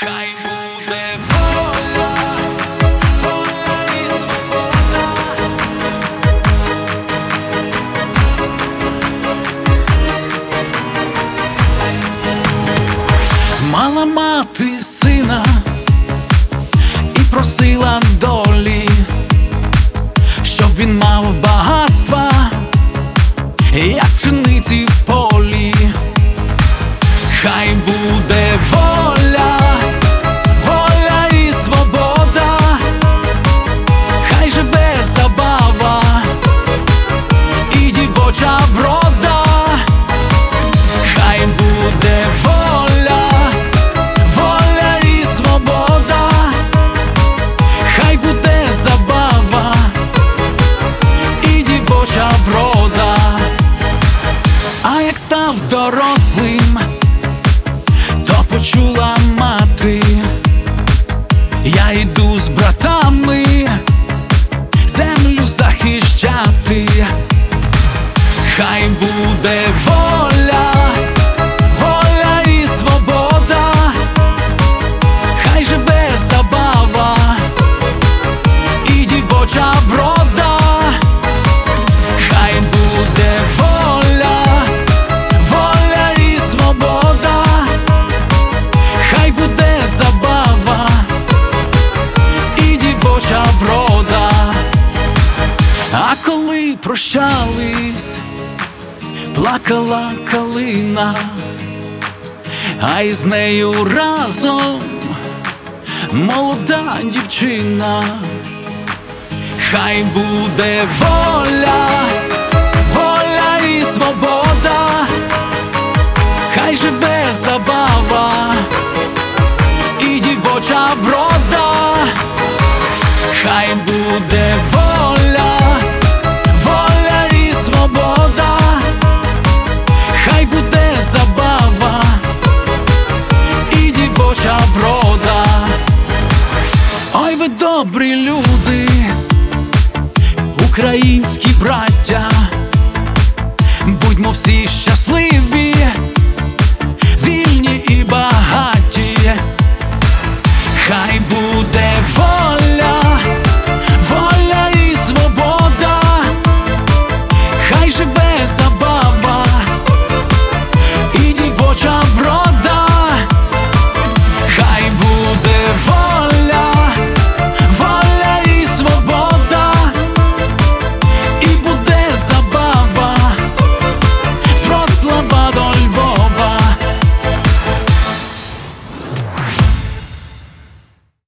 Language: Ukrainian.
Хай буде воля, воля і свобода. Мала мати сина і просила долі, щоб він мав багатства, як пшениці в полі. Хай буде воля, воля і свобода, хай живе забава і дівоча врода. Хай буде воля, воля і свобода, хай буде забава і дівоча врода. А як став дорослим, то почула мати: я йду з братами землю захищати. Хай буде воля, воля і свобода, хай живе забава і дівоча врода. Хай буде воля, воля і свобода, хай буде забава і дівоча врода. А коли прощались, плакала калина, а із нею разом молода дівчина. Хай буде воля, воля і свобода, хай живе забава і дівоча врода. Хай буде воля, воля і свобода, хай буде забава і дівоча врода. Ой, ви добрі люди, Україні